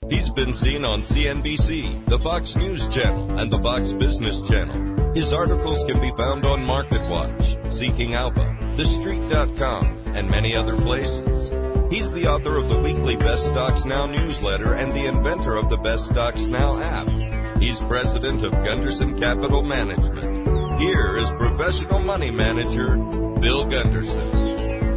He's been seen on CNBC, the Fox News Channel, and the Fox Business Channel. His articles can be found on MarketWatch, Seeking Alpha, TheStreet.com, and many other places. He's the author of the weekly Best Stocks Now newsletter and the inventor of the Best Stocks Now app. He's president of Gunderson Capital Management. Here is professional money manager, Bill Gunderson.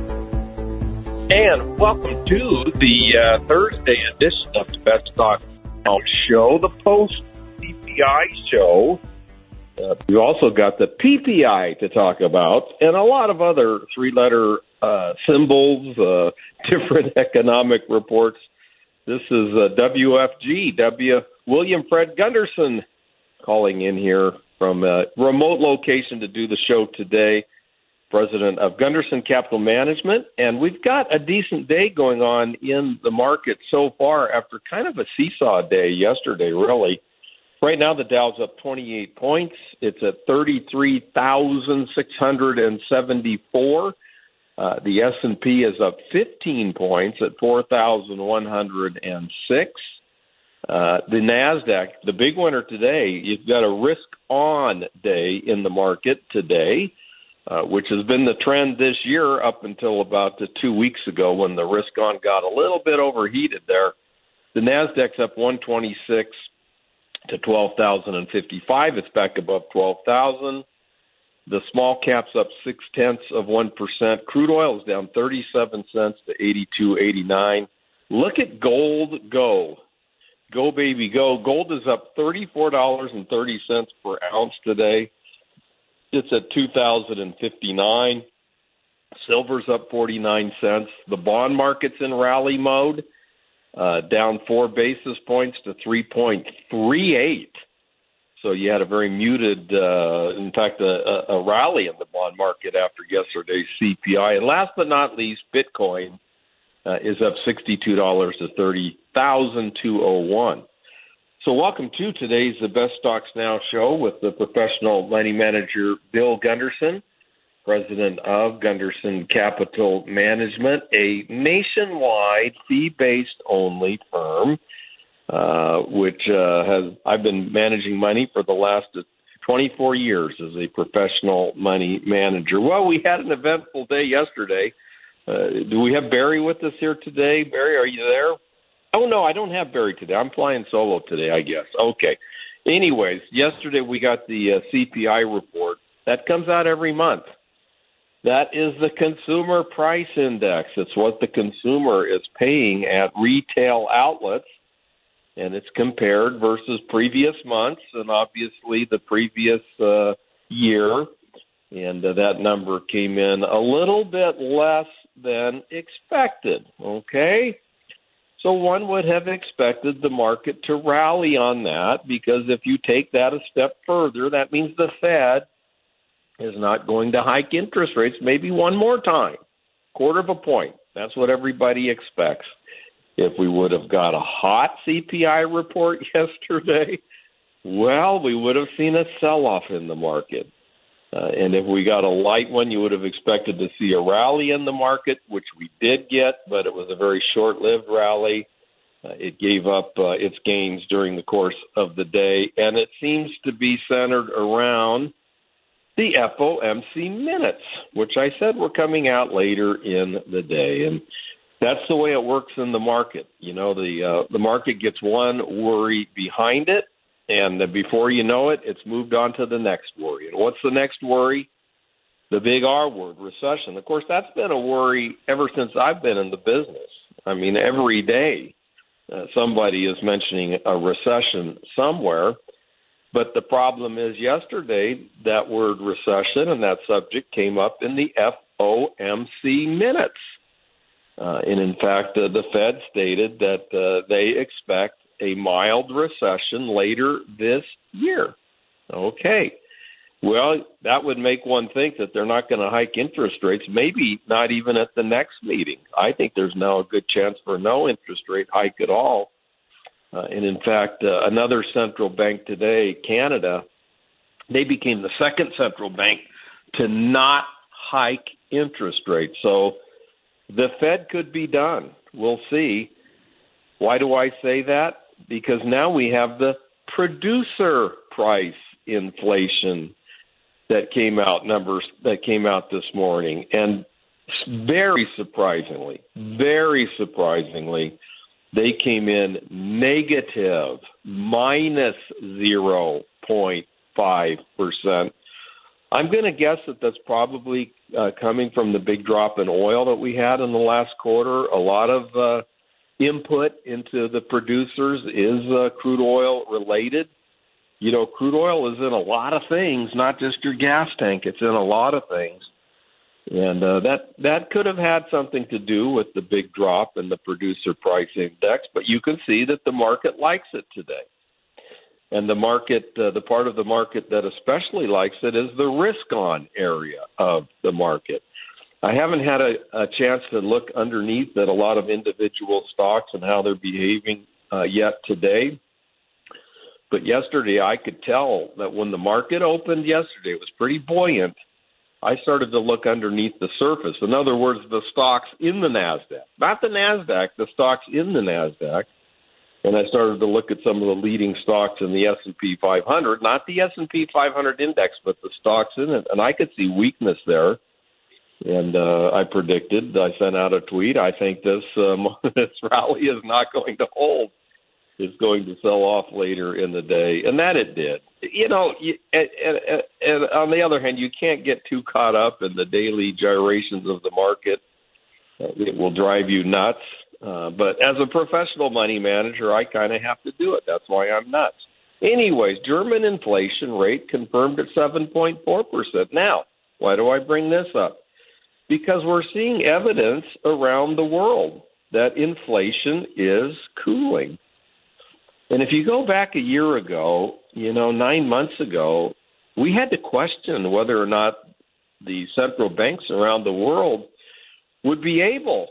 And welcome to the Thursday edition of the Best Stocks Now show, the post-CPI show. We also got the PPI to talk about and a lot of other three-letter symbols, different economic reports. This is WFG, William Fred Gunderson, calling in here from a remote location to do the show today. President of Gunderson Capital Management, and we've got a decent day going on in the market so far after kind of a seesaw day yesterday, really. Right now, the Dow's up 28 points. It's at 33,674. The S&P is up 15 points at 4,106. The NASDAQ, the big winner today, you've got a risk-on day in the market today, which has been the trend this year up until about 2 weeks ago when the risk-on got a little bit overheated there. The NASDAQ's up 126 to 12,055. It's back above 12,000. The small cap's up 0.6%. Crude oil is down 37 cents to 82.89. Look at gold go. Go, baby, go. Gold is up $34.30 per ounce today. It's at 2,059. Silver's up 49 cents. The bond market's in rally mode, down 4 basis points to 3.38. So you had a very muted, in fact, a rally in the bond market after yesterday's CPI. And last but not least, Bitcoin is up $62 to 30,201. So welcome to today's The Best Stocks Now show with the professional money manager, Bill Gunderson, president of Gunderson Capital Management, a nationwide fee-based only firm, which I've been managing money for the last 24 years as a professional money manager. Well, we had an eventful day yesterday. Do we have Barry with us here today? Barry, are you there? Oh, no, I don't have Barry today. I'm flying solo today, I guess. Okay. Anyways, yesterday we got the CPI report. That comes out every month. That is the Consumer Price Index. It's what the consumer is paying at retail outlets, and it's compared versus previous months and obviously the previous year. And that number came in a little bit less than expected, okay? So one would have expected the market to rally on that because if you take that a step further, that means the Fed is not going to hike interest rates maybe one more time, 1/4 point. That's what everybody expects. If we would have got a hot CPI report yesterday, well, we would have seen a sell-off in the market. And if we got a light one, you would have expected to see a rally in the market, which we did get, but it was a very short-lived rally. It gave up its gains during the course of the day, and it seems to be centered around the FOMC minutes, which I said were coming out later in the day. And that's the way it works in the market. You know, the market gets one worry behind it, and before you know it, it's moved on to the next worry. And what's the next worry? The big R word, recession. Of course, that's been a worry ever since I've been in the business. I mean, every day somebody is mentioning a recession somewhere. But the problem is yesterday that word recession and that subject came up in the FOMC minutes. And in fact, the Fed stated that they expect a mild recession later this year. Okay. Well, that would make one think that they're not going to hike interest rates, maybe not even at the next meeting. I think there's now a good chance for no interest rate hike at all. And in fact, another central bank today, Canada, they became the second central bank to not hike interest rates. So the Fed could be done. We'll see. Why do I say that? Because now we have the producer price inflation that came out, numbers that came out this morning. And very surprisingly, they came in negative, minus 0.5%. I'm going to guess that that's probably coming from the big drop in oil that we had in the last quarter. A lot of input into the producers is crude oil related. You know, crude oil is in a lot of things, not just your gas tank. It's in a lot of things. And that could have had something to do with the big drop in the producer price index, but you can see that the market likes it today. And the market, the part of the market that especially likes it is the risk-on area of the market. I haven't had a chance to look underneath at a lot of individual stocks and how they're behaving yet today. But yesterday I could tell that when the market opened yesterday, it was pretty buoyant. I started to look underneath the surface. In other words, the stocks in the NASDAQ, not the NASDAQ, the stocks in the NASDAQ. And I started to look at some of the leading stocks in the S&P 500, not the S&P 500 index, but the stocks in it. And I could see weakness there. And I sent out a tweet, I think this rally is not going to hold. It's going to sell off later in the day. And that it did. You know, and on the other hand, you can't get too caught up in the daily gyrations of the market. It will drive you nuts. But as a professional money manager, I kind of have to do it. That's why I'm nuts. Anyways, German inflation rate confirmed at 7.4%. Now, why do I bring this up? Because we're seeing evidence around the world that inflation is cooling. And if you go back a year ago, 9 months ago, we had to question whether or not the central banks around the world would be able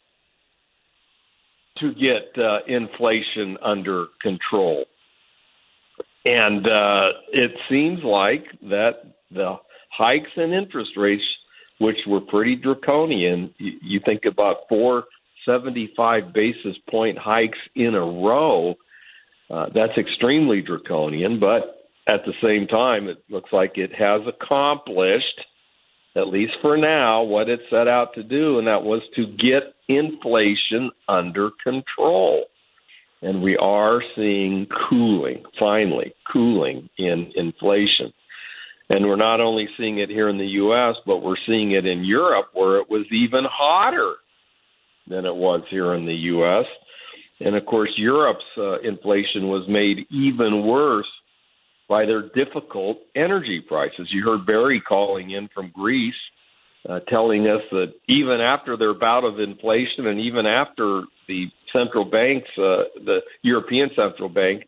to get inflation under control. And it seems like that the hikes in interest rates, which were pretty draconian, you think about 475 basis point hikes in a row, that's extremely draconian, but at the same time, it looks like it has accomplished, at least for now, what it set out to do, and that was to get inflation under control. And we are seeing finally cooling in inflation. And we're not only seeing it here in the U.S., but we're seeing it in Europe, where it was even hotter than it was here in the U.S., and, of course, Europe's inflation was made even worse by their difficult energy prices. You heard Barry calling in from Greece, telling us that even after their bout of inflation and even after the central banks, the European Central Bank,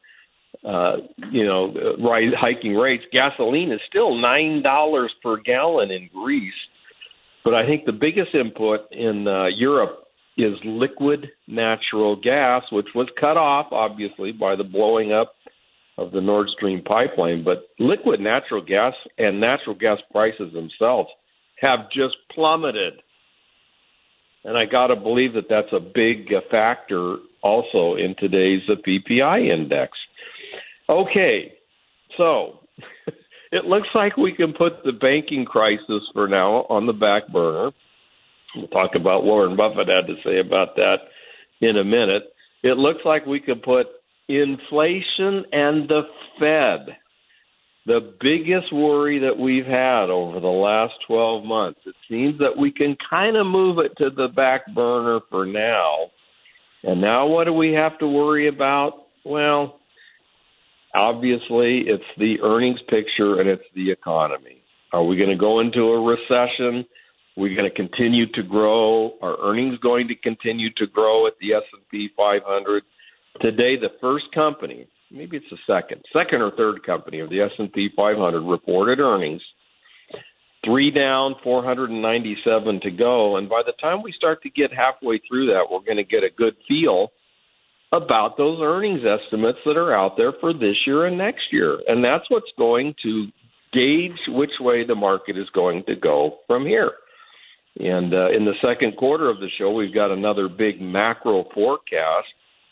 hiking rates, gasoline is still $9 per gallon in Greece. But I think the biggest input in Europe is liquid natural gas, which was cut off, obviously, by the blowing up of the Nord Stream pipeline. But liquid natural gas and natural gas prices themselves have just plummeted. And I got to believe that that's a big factor also in today's PPI index. Okay, so it looks like we can put the banking crisis for now on the back burner. We'll talk about what Warren Buffett had to say about that in a minute. It looks like we could put inflation and the Fed, the biggest worry that we've had over the last 12 months. It seems that we can kind of move it to the back burner for now. And now what do we have to worry about? Well, obviously it's the earnings picture and it's the economy. Are we going to go into a recession? We're going to continue to grow. Our earnings going to continue to grow at the S&P 500. Today, the first company, maybe it's the second or third company of the S&P 500 reported earnings. 3 down, 497 to go. And by the time we start to get halfway through that, we're going to get a good feel about those earnings estimates that are out there for this year and next year. And that's what's going to gauge which way the market is going to go from here. And in the second quarter of the show, we've got another big macro forecast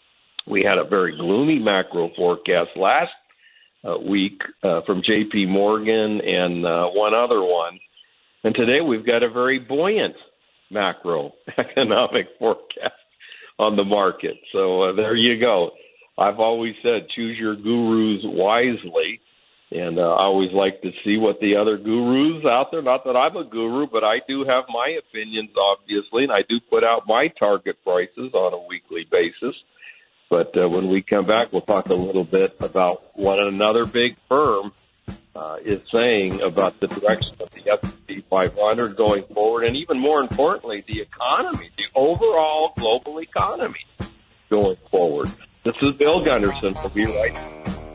We had a very gloomy macro forecast last week from J.P. Morgan and one other one. And today we've got a very buoyant macroeconomic forecast on the market. So there you go. I've always said choose your gurus wisely. And I always like to see what the other gurus out there, not that I'm a guru, but I do have my opinions, obviously, and I do put out my target prices on a weekly basis. But when we come back, we'll talk a little bit about what another big firm is saying about the direction of the S&P 500 going forward, and even more importantly, the economy, the overall global economy going forward. This is Bill Gunderson. We'll be right back.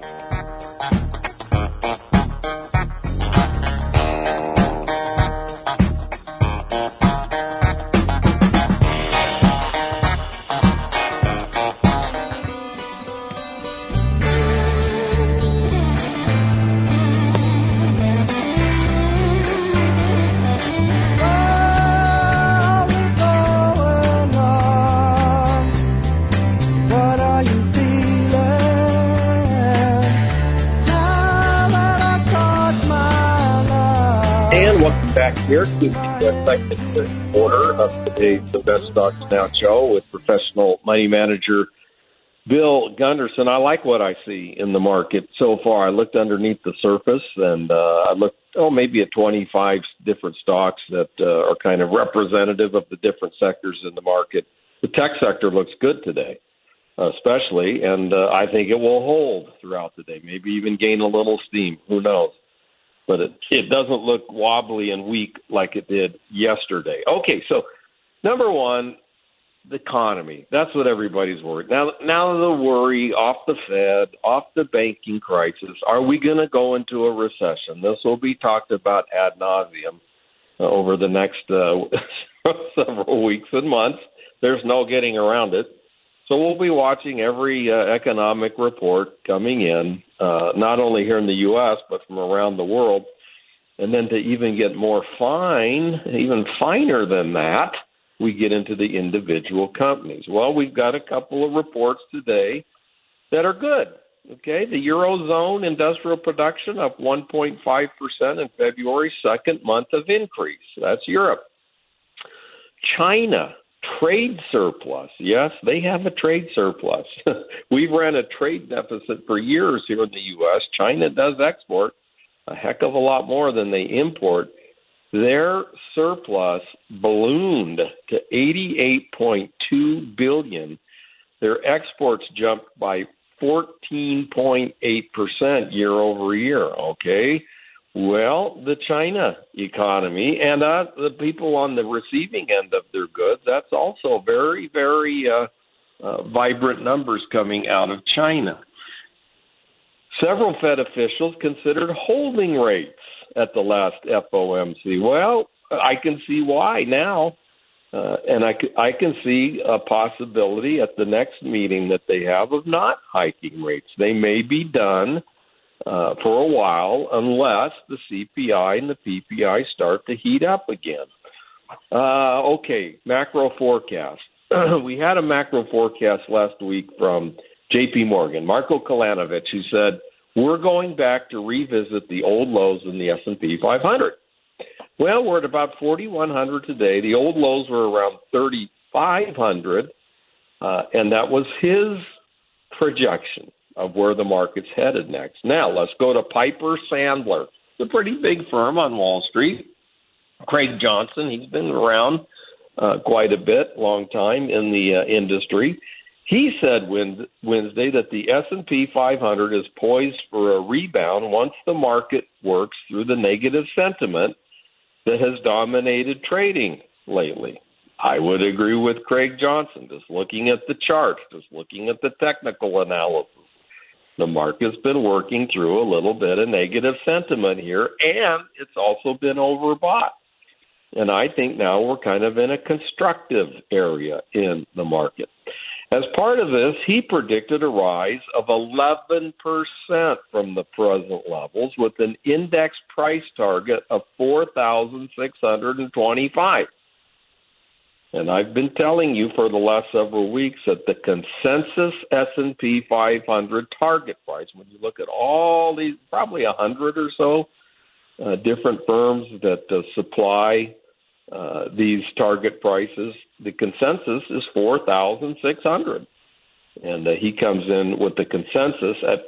Back here to the second quarter of today's The Best Stocks Now show with professional money manager Bill Gunderson. I like what I see in the market so far. I looked underneath the surface and I looked, maybe at 25 different stocks that are kind of representative of the different sectors in the market. The tech sector looks good today, especially, and I think it will hold throughout the day, maybe even gain a little steam. Who knows? But it doesn't look wobbly and weak like it did yesterday. Okay, so number one, the economy. That's what everybody's worried. Now the worry off the Fed, off the banking crisis. Are we going to go into a recession? This will be talked about ad nauseum over the next several weeks and months. There's no getting around it. So we'll be watching every economic report coming in, not only here in the U.S., but from around the world. And then to even get more even finer than that, we get into the individual companies. Well, we've got a couple of reports today that are good. Okay, the Eurozone industrial production up 1.5% in February, second month of increase. That's Europe. China. Trade surplus. Yes, they have a trade surplus. We've ran a trade deficit for years here in the U.S. China does export a heck of a lot more than they import. Their surplus ballooned to $88.2 billion. Their exports jumped by 14.8% year over year. Okay. Well, the China economy and the people on the receiving end of their goods, that's also very, very vibrant numbers coming out of China. Several Fed officials considered holding rates at the last FOMC. Well, I can see why now, and I can see a possibility at the next meeting that they have of not hiking rates. They may be done for a while, unless the CPI and the PPI start to heat up again. Okay, macro forecast. We had a macro forecast last week from J.P. Morgan, Marko Kolanovic, who said, we're going back to revisit the old lows in the S&P 500. Well, we're at about 4,100 today. The old lows were around 3,500, and that was his projection of where the market's headed next. Now, let's go to Piper Sandler. It's a pretty big firm on Wall Street. Craig Johnson, he's been around quite a bit, long time in the industry. He said Wednesday that the S&P 500 is poised for a rebound once the market works through the negative sentiment that has dominated trading lately. I would agree with Craig Johnson, just looking at the charts, just looking at the technical analysis. The market's been working through a little bit of negative sentiment here, and it's also been overbought. And I think now we're kind of in a constructive area in the market. As part of this, he predicted a rise of 11% from the present levels with an index price target of 4,625. And I've been telling you for the last several weeks that the consensus S&P 500 target price, when you look at all these, probably 100 or so different firms that supply these target prices, the consensus is 4,600. And he comes in with the consensus at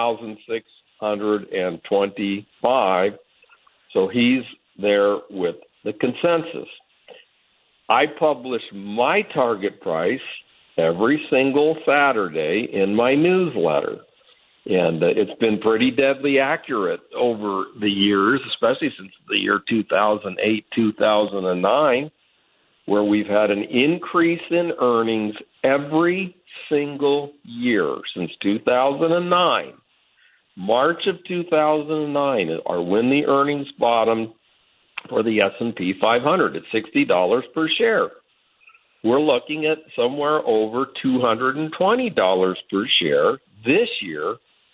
4,625. So he's there with the consensus. I publish my target price every single Saturday in my newsletter. And it's been pretty deadly accurate over the years, especially since the year 2008, 2009, where we've had an increase in earnings every single year since 2009. March of 2009 are when the earnings bottomed for the S&P 500 at $60 per share. We're looking at somewhere over $220 per share this year,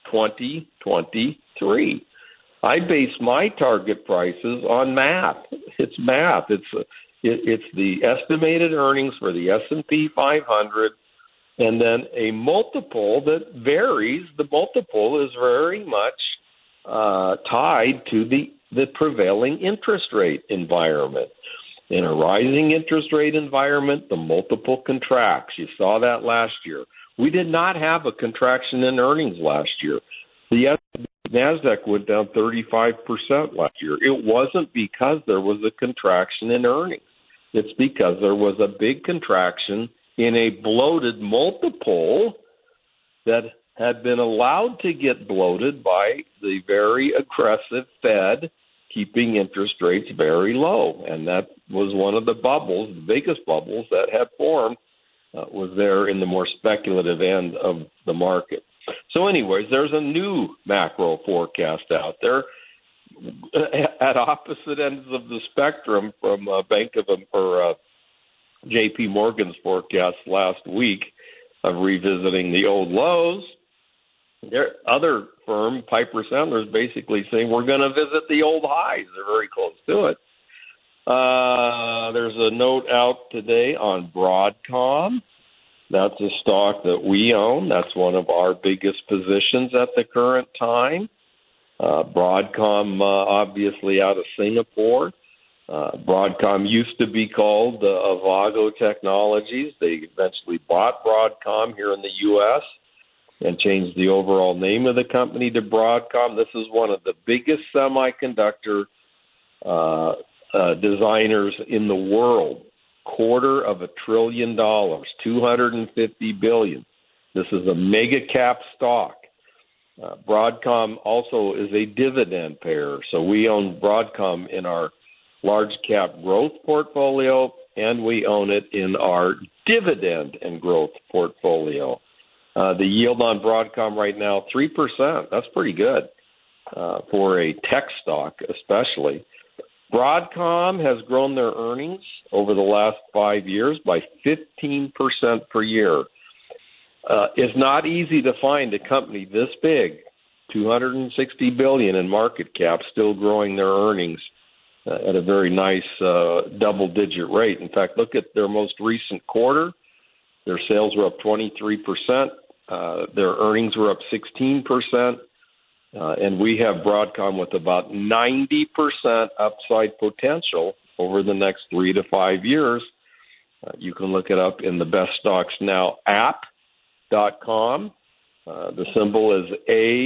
2023. I base my target prices on math. It's math. It's the estimated earnings for the S&P 500, and then a multiple that varies. The multiple is very much tied to the prevailing interest rate environment. In a rising interest rate environment, the multiple contracts. You saw that last year. We did not have a contraction in earnings last year. The NASDAQ went down 35% last year. It wasn't because there was a contraction in earnings. It's because there was a big contraction in a bloated multiple that had been allowed to get bloated by the very aggressive Fed keeping interest rates very low. And that was one of the bubbles, the biggest bubbles that had formed, was there in the more speculative end of the market. So anyways, there's a new macro forecast out there at opposite ends of the spectrum from J.P. Morgan's forecast last week of revisiting the old lows. Their other firm, Piper Sandler, is basically saying we're going to visit the old highs. They're very close to it. There's a note out today on Broadcom. That's a stock that we own. That's one of our biggest positions at the current time. Broadcom, obviously out of Singapore. Broadcom used to be called Avago Technologies. They eventually bought Broadcom here in the U.S. and changed the overall name of the company to Broadcom. This is one of the biggest semiconductor designers in the world. $250 billion, $250 billion. This is a mega cap stock. Broadcom also is a dividend payer, so we own Broadcom in our large cap growth portfolio, and we own it in our dividend and growth portfolio. The yield on Broadcom right now, 3%. That's pretty good for a tech stock especially. Broadcom has grown their earnings over the last 5 years by 15% per year. It's not easy to find a company this big, $260 billion in market cap, still growing their earnings at a very nice double-digit rate. In fact, look at their most recent quarter. Their sales were up 23%. Their earnings were up 16%. And we have Broadcom with about 90% upside potential over the next 3 to 5 years. You can look it up in the Best Stocks Now app.com. The symbol is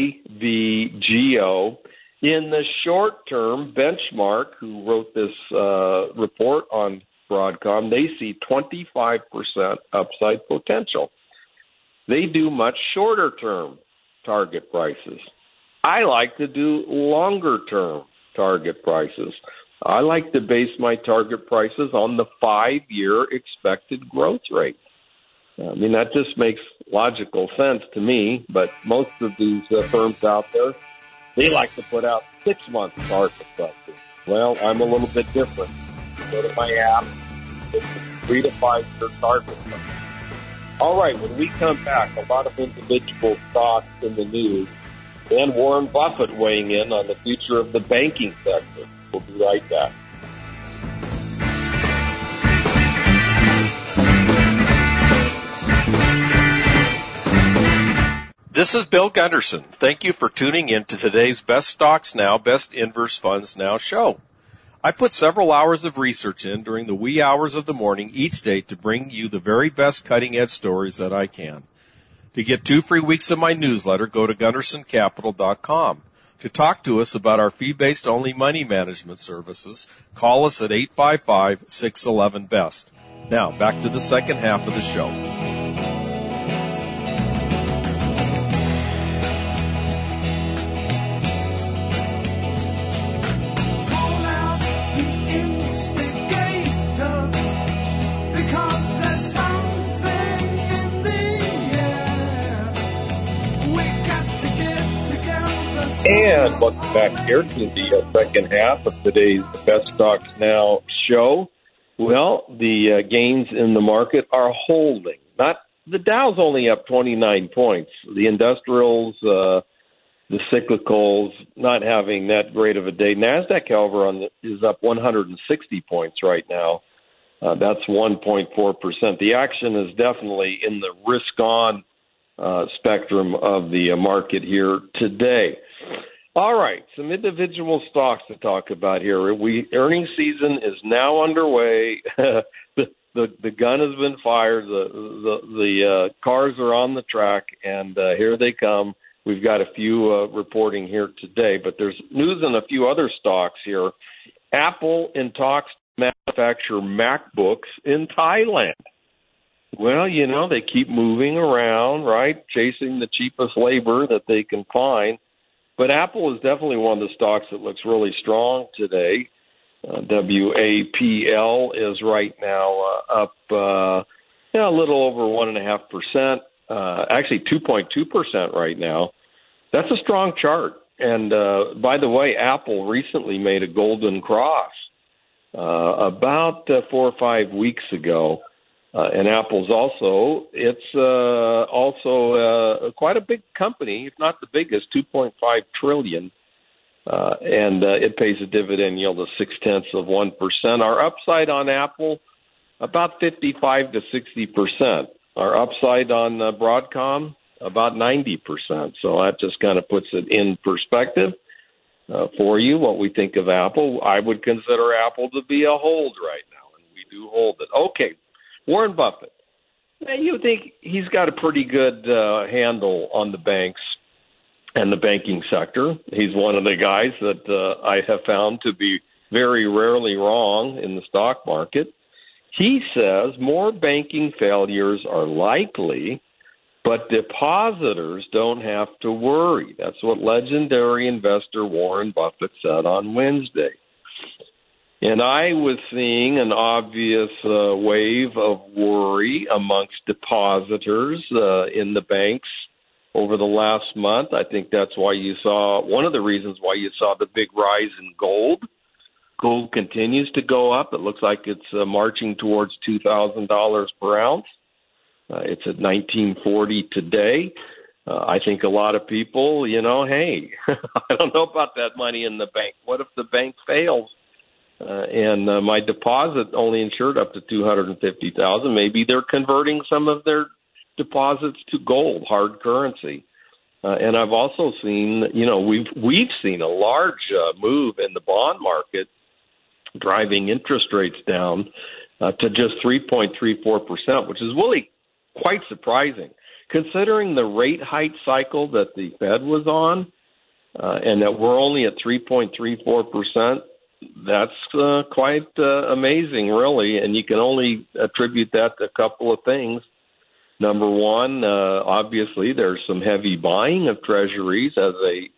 AVGO. In the short term, Benchmark, who wrote this report on Broadcom, they see 25% upside potential. They do much shorter term target prices. I like to do longer term target prices. I like to base my target prices on the 5-year expected growth rate. I mean, that just makes logical sense to me, but most of these firms out there, they like to put out 6-month target prices. Well, I'm a little bit different. Go to my app, it's a 3 to 5 year target price. All right, when we come back, a lot of individual stocks in the news, and Warren Buffett weighing in on the future of the banking sector. We'll be right back. This is Bill Gunderson. Thank you for tuning in to today's Best Stocks Now, Best Inverse Funds Now show. I put several hours of research in during the wee hours of the morning each day to bring you the very best cutting-edge stories that I can. To get 2 free weeks of my newsletter, go to GundersonCapital.com. To talk to us about our fee-based only money management services, call us at 855-611-BEST. Now, back to the second half of the show. And welcome back here to the second half of today's Best Stocks Now show. Well, the gains in the market are holding. The Dow's only up 29 points. The industrials, the cyclicals, not having that great of a day. NASDAQ, however, is up 160 points right now. That's 1.4%. The action is definitely in the risk-on spectrum of the market here today. All right, some individual stocks to talk about here. Earnings season is now underway. The gun has been fired. The cars are on the track, and here they come. We've got a few reporting here today, but there's news on a few other stocks here. Apple in talks to manufacture MacBooks in Thailand. Well, they keep moving around, right, chasing the cheapest labor that they can find. But Apple is definitely one of the stocks that looks really strong today. WAPL is right now up a little over 1.5%, actually 2.2% right now. That's a strong chart. And by the way, Apple recently made a golden cross about 4 or 5 weeks ago. And Apple's also quite a big company, if not the biggest, $2.5 trillion. And it pays a dividend yield of 0.6%. Our upside on Apple, about 55 to 60%. Our upside on Broadcom, about 90%. So that just kind of puts it in perspective for you, what we think of Apple. I would consider Apple to be a hold right now, and we do hold it. Okay. Warren Buffett. Now, you think he's got a pretty good handle on the banks and the banking sector. He's one of the guys that I have found to be very rarely wrong in the stock market. He says more banking failures are likely, but depositors don't have to worry. That's what legendary investor Warren Buffett said on Wednesday. And I was seeing an obvious wave of worry amongst depositors in the banks over the last month. I think that's why you saw, one of the reasons why you saw the big rise in gold. Gold continues to go up. It looks like it's marching towards $2,000 per ounce. It's at $1,940 today. I think a lot of people, hey, I don't know about that money in the bank. What if the bank fails? And my deposit only insured up to $250,000. Maybe they're converting some of their deposits to gold, hard currency. And I've also seen, we've seen a large move in the bond market, driving interest rates down to just 3.34%, which is really quite surprising, considering the rate hike cycle that the Fed was on, and that we're only at 3.34%. That's quite amazing, really, and you can only attribute that to a couple of things. Number one, obviously, there's some heavy buying of treasuries as a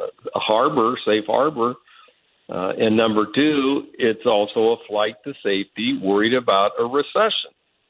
safe harbor. And number two, it's also a flight to safety, worried about a recession.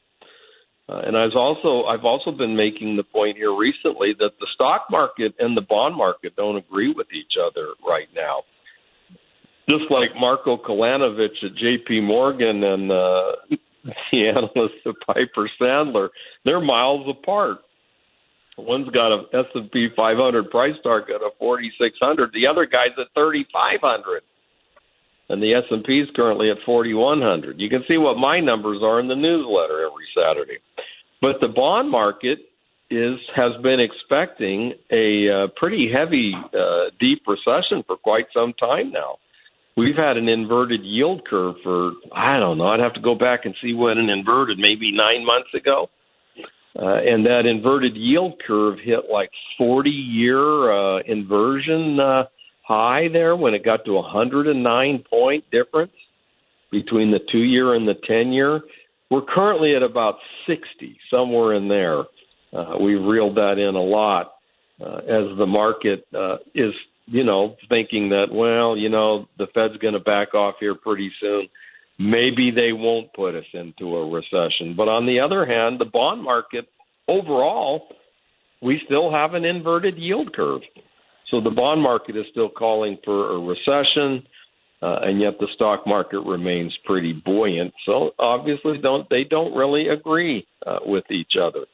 And I've also been making the point here recently that the stock market and the bond market don't agree with each other right now. Just like Marko Kolanovic at J.P. Morgan and the analysts at Piper Sandler, they're miles apart. One's got a S&P 500 price target of 4,600. The other guy's at 3,500. And the S&P is currently at 4,100. You can see what my numbers are in the newsletter every Saturday. But the bond market has been expecting a pretty heavy, deep recession for quite some time now. We've had an inverted yield curve for, I don't know, I'd have to go back and see when it inverted, maybe 9 months ago. And that inverted yield curve hit like 40-year inversion high there when it got to 109-point difference between the 2-year and the 10-year. We're currently at about 60, somewhere in there. We've reeled that in a lot as the market is, thinking that, the Fed's going to back off here pretty soon. Maybe they won't put us into a recession. But on the other hand, the bond market overall, we still have an inverted yield curve. So the bond market is still calling for a recession, and yet the stock market remains pretty buoyant. So obviously they don't really agree with each other.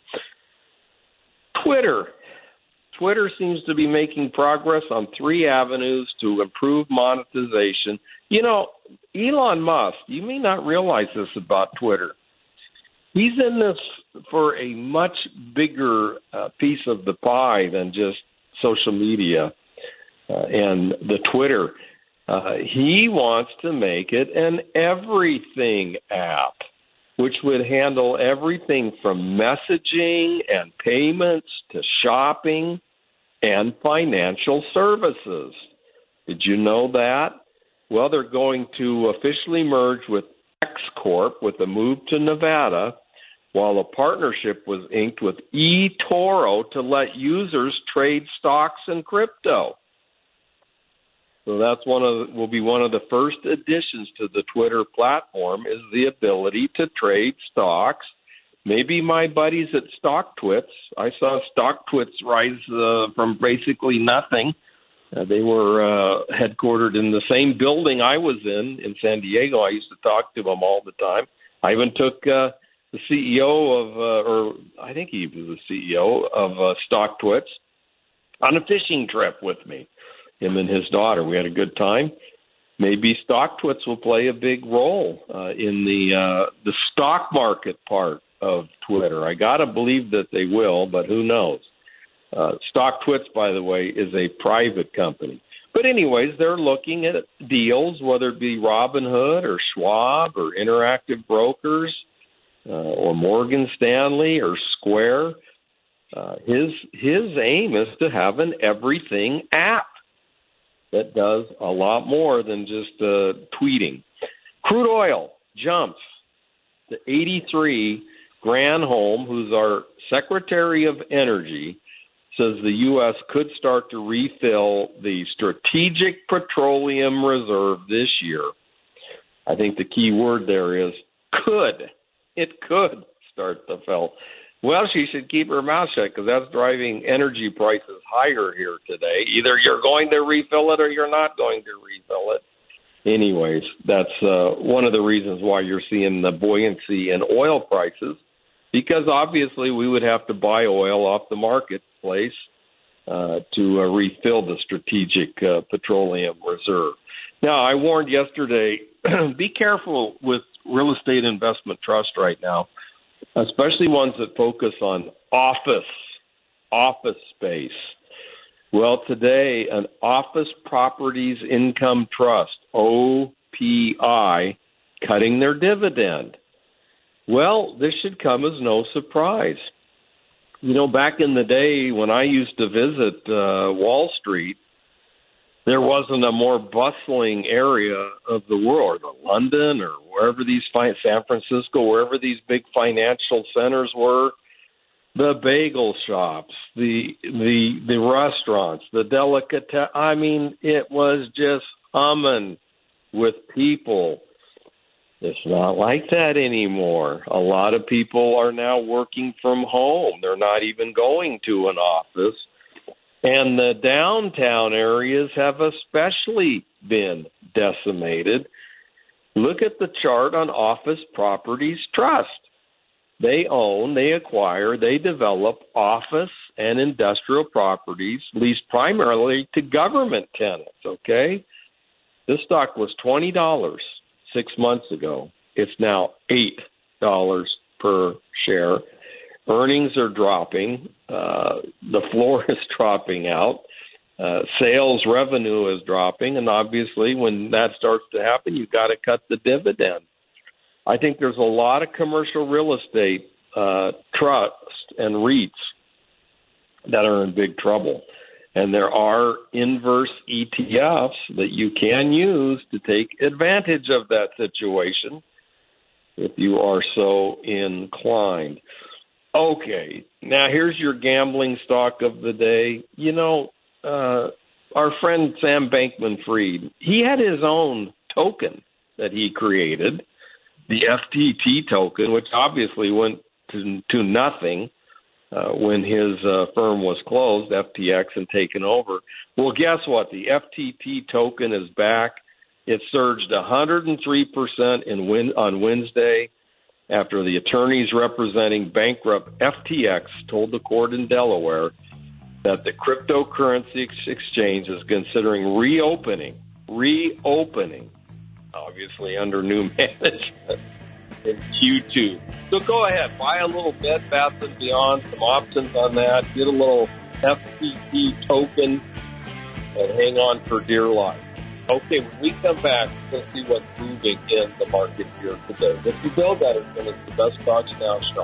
Twitter seems to be making progress on 3 avenues to improve monetization. Elon Musk, you may not realize this about Twitter. He's in this for a much bigger piece of the pie than just social media and the Twitter. He wants to make it an everything app, which would handle everything from messaging and payments to shopping and financial services. Did you know that? Well, they're going to officially merge with X Corp with a move to Nevada, while a partnership was inked with eToro to let users trade stocks and crypto. So that's will be one of the first additions to the Twitter platform is the ability to trade stocks. Maybe my buddies at StockTwits, I saw StockTwits rise from basically nothing. They were headquartered in the same building I was in San Diego. I used to talk to them all the time. I even took the CEO of, I think he was the CEO of StockTwits on a fishing trip with me, him and his daughter. We had a good time. Maybe StockTwits will play a big role in the stock market part of Twitter. I got to believe that they will, but who knows? StockTwits, by the way, is a private company. But anyways, they're looking at deals, whether it be Robinhood or Schwab or Interactive Brokers or Morgan Stanley or Square. His aim is to have an everything app that does a lot more than just tweeting. Crude oil jumps to 83. Granholm, who's our Secretary of Energy, says the U.S. could start to refill the Strategic Petroleum Reserve this year. I think the key word there is could. It could start to fill. Well, she should keep her mouth shut because that's driving energy prices higher here today. Either you're going to refill it or you're not going to refill it. Anyways, that's one of the reasons why you're seeing the buoyancy in oil prices, because obviously we would have to buy oil off the marketplace to refill the Strategic Petroleum Reserve. Now, I warned yesterday, be careful with real estate investment trust right now, especially ones that focus on office space. Well, today, an Office Properties Income Trust, OPI, cutting their dividend. Well, this should come as no surprise. Back in the day when I used to visit Wall Street, there wasn't a more bustling area of the world, or London or wherever these San Francisco, wherever these big financial centers were. The bagel shops, the restaurants, the delicatessen. I mean, it was just humming with people. It's not like that anymore. A lot of people are now working from home. They're not even going to an office. And the downtown areas have especially been decimated. Look at the chart on Office Properties Trust. They own, they acquire, they develop office and industrial properties leased primarily to government tenants, okay? This stock was $20 6 months ago. It's now $8 per share. Earnings are dropping. The floor is dropping out. Sales revenue is dropping. And obviously, when that starts to happen, you've got to cut the dividend. I think there's a lot of commercial real estate trusts and REITs that are in big trouble. And there are inverse ETFs that you can use to take advantage of that situation if you are so inclined. Okay, now here's your gambling stock of the day. You know, our friend Sam Bankman-Fried, he had his own token that he created, the FTT token, which obviously went to nothing when his firm was closed, FTX, and taken over. Well, guess what? The FTT token is back. It surged 103% on Wednesday after the attorneys representing bankrupt FTX told the court in Delaware that the cryptocurrency exchange is considering reopening, obviously under new management in Q2. So go ahead, buy a little Bed Bath & Beyond, some options on that, get a little FTT token, and hang on for dear life. Okay, when we come back, we'll see what's moving in the market here today. This is Bill Gutterson. It's the Best Stocks Now show.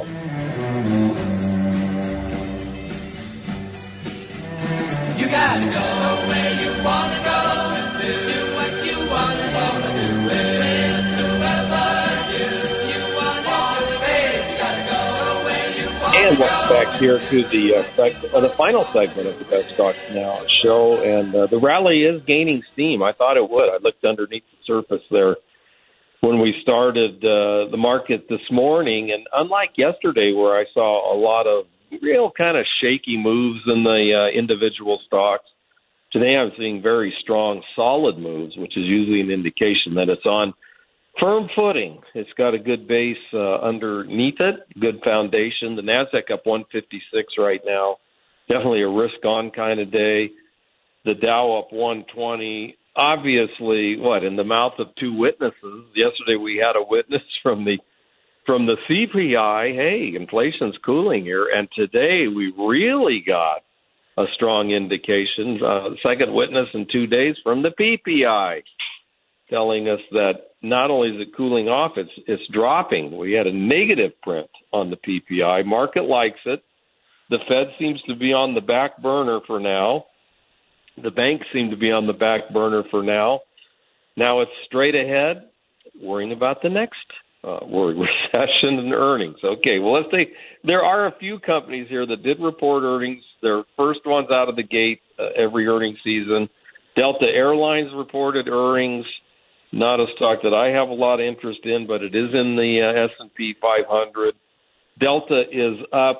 You gotta go where you wanna go and do what you wanna do and do whoever you wanna do it. You gotta go where you wanna And welcome back here to the final segment of the Best Stocks Now show. And the rally is gaining steam. I thought it would. I looked underneath the surface there when we started the market this morning. And unlike yesterday where I saw a lot of real kind of shaky moves in the individual stocks, today I'm seeing very strong, solid moves, which is usually an indication that it's on firm footing. It's got a good base underneath it, good foundation. The NASDAQ up 156 right now. Definitely a risk-on kind of day. The Dow up 120. Obviously, in the mouth of two witnesses. Yesterday we had a witness from the CPI. Hey, inflation's cooling here. And today we really got a strong indication, second witness in 2 days from the PPI, telling us that not only is it cooling off, it's dropping. We had a negative print on the PPI. Market likes it. The Fed seems to be on the back burner for now. The banks seem to be on the back burner for now. Now it's straight ahead, worrying about the next recession and earnings. Okay, well, let's take. There are a few companies here that did report earnings. They're first ones out of the gate every earnings season. Delta Airlines reported earnings. Not a stock that I have a lot of interest in, but it is in the S&P 500. Delta is up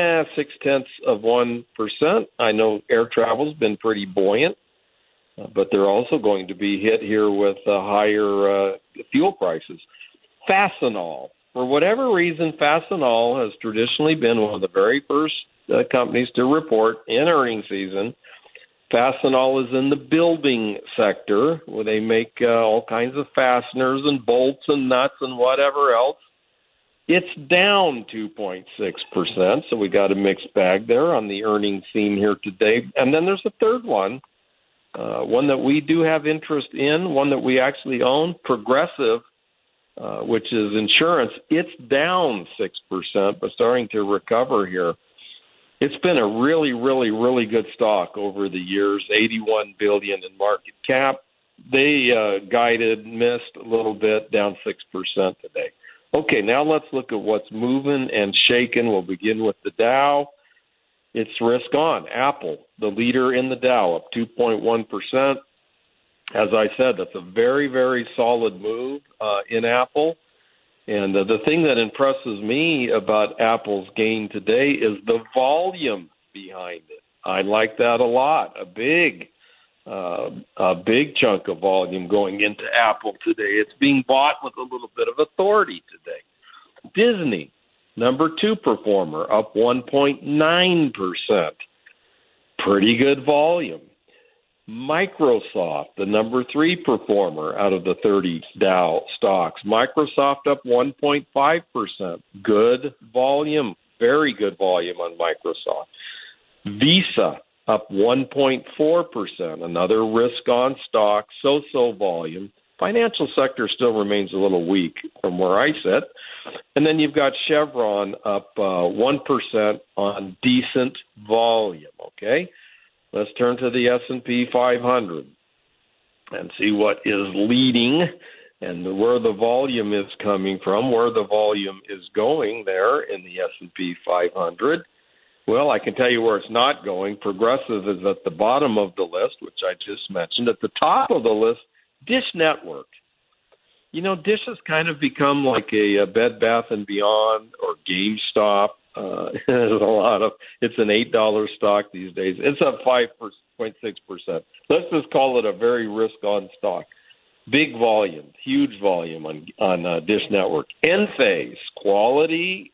0.6%. I know air travel's been pretty buoyant, but they're also going to be hit here with higher fuel prices. Fastenal. For whatever reason, Fastenal has traditionally been one of the very first companies to report in earnings season. Fastenal is in the building sector where they make all kinds of fasteners and bolts and nuts and whatever else. It's down 2.6%, so we got a mixed bag there on the earnings theme here today. And then there's a third one, one that we do have interest in, one that we actually own, Progressive, which is insurance. It's down 6%, but starting to recover here. It's been a really, really, really good stock over the years, $81 billion in market cap. They missed a little bit, down 6% today. Okay, now let's look at what's moving and shaking. We'll begin with the Dow. It's risk on. Apple, the leader in the Dow, up 2.1%. As I said, that's a very, very solid move in Apple. And the thing that impresses me about Apple's gain today is the volume behind it. I like that a lot. A big chunk of volume going into Apple today. It's being bought with a little bit of authority today. Disney, number 2 performer, up 1.9%. Pretty good volume. Microsoft, the number 3 performer out of the 30 Dow stocks. Microsoft up 1.5%. Good volume very good volume on Microsoft. Visa up 1.4%, another risk-on stock, so-so volume. Financial sector still remains a little weak from where I sit. And then you've got Chevron up 1% on decent volume, okay? Let's turn to the S&P 500 and see what is leading and where the volume is coming from, where the volume is going there in the S&P 500. Well, I can tell you where it's not going. Progressive is at the bottom of the list, which I just mentioned. At the top of the list, Dish Network. You know, Dish has kind of become like a Bed Bath & Beyond or GameStop. It's an $8 stock these days. It's up 5.6%. Let's just call it a very risk-on stock. Big volume, huge volume on Dish Network. Enphase, quality,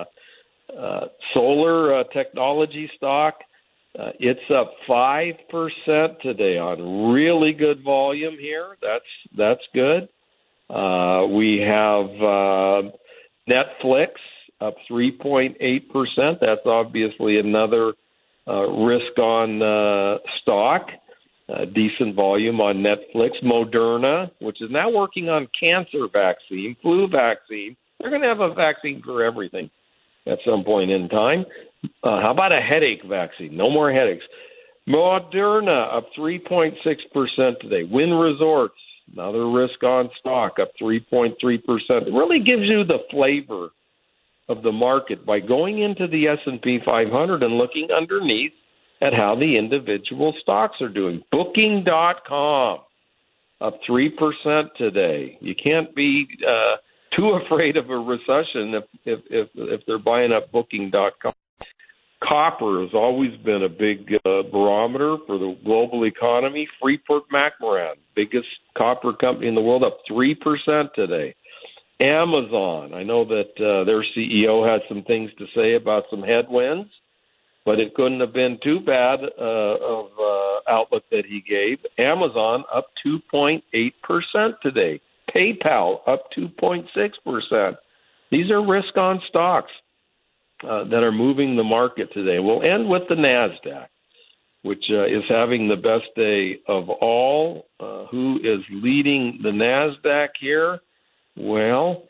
solar technology stock. It's up 5% today on really good volume here. That's good. We have Netflix up 3.8%. That's obviously another risk-on stock. Decent volume on Netflix. Moderna, which is now working on cancer vaccine, flu vaccine. They're going to have a vaccine for everything at some point in time. How about a headache vaccine? No more headaches. Moderna up 3.6% today. Wynn Resorts, another risk-on stock, up 3.3%. It really gives you the flavor of the market by going into the S&P 500 and looking underneath at how the individual stocks are doing. Booking.com up 3% today. You can't be too afraid of a recession if they're buying up Booking.com. Copper has always been a big barometer for the global economy. Freeport-McMoRan, biggest copper company in the world, up 3% today. Amazon, I know that their CEO had some things to say about some headwinds, but it couldn't have been too bad of outlook that he gave. Amazon up 2.8% today. PayPal up 2.6%. These are risk-on stocks that are moving the market today. We'll end with the NASDAQ, which is having the best day of all. Who is leading the NASDAQ here? Well,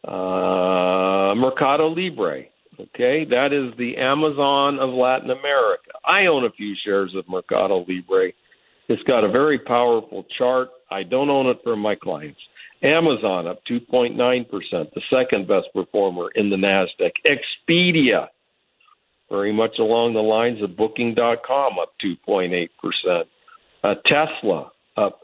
Mercado Libre. Okay, that is the Amazon of Latin America. I own a few shares of Mercado Libre. It's got a very powerful chart. I don't own it for my clients. Amazon up 2.9%, the second best performer in the NASDAQ. Expedia, very much along the lines of Booking.com, up 2.8%. Tesla up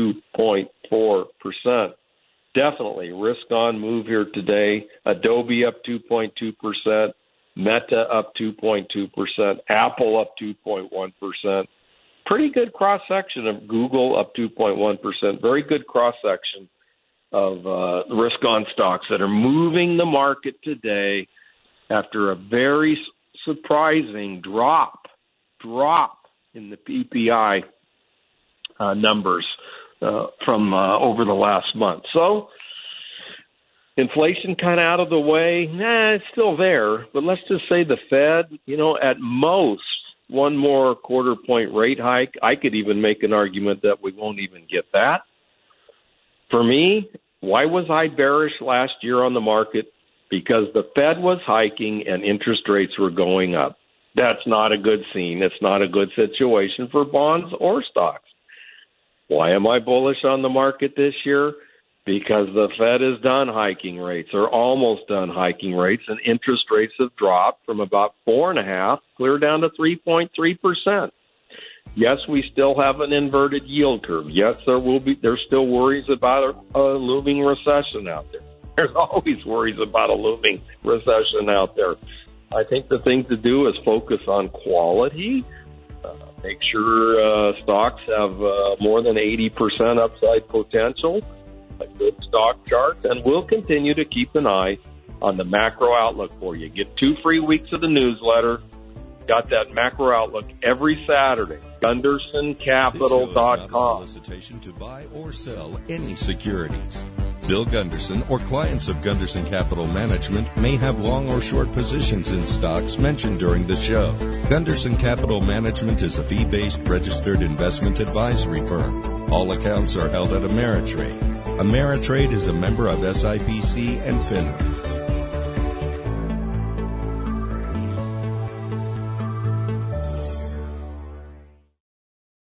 2.4%. Definitely risk-on move here today. Adobe up 2.2%. Meta up 2.2%. Apple up 2.1%. Pretty good cross-section of Google up 2.1%. Very good cross-section of risk-on stocks that are moving the market today after a very surprising drop in the PPI numbers from over the last month. So inflation kind of out of the way. It's still there, but let's just say the Fed, at most one more quarter point rate hike. I could even make an argument that we won't even get that. For me, why was I bearish last year on the market? Because the Fed was hiking and interest rates were going up. That's not a good scene. It's not a good situation for bonds or stocks. Why am I bullish on the market this year? Because the Fed is done hiking rates, or almost done hiking rates, and interest rates have dropped from about 4.5% clear down to 3.3%. Yes, we still have an inverted yield curve. Yes, there's still worries about a looming recession out there. There's always worries about a looming recession out there. I think the thing to do is focus on quality. Make sure stocks have more than 80% upside potential, a good stock chart, and we'll continue to keep an eye on the macro outlook for you. Get 2 free weeks of the newsletter. Got that macro outlook every Saturday. GundersonCapital.com. Solicitation to buy or sell any securities. Bill Gunderson or clients of Gunderson Capital Management may have long or short positions in stocks mentioned during the show. Gunderson Capital Management is a fee-based registered investment advisory firm. All accounts are held at Ameritrade. Ameritrade is a member of SIPC and FINRA.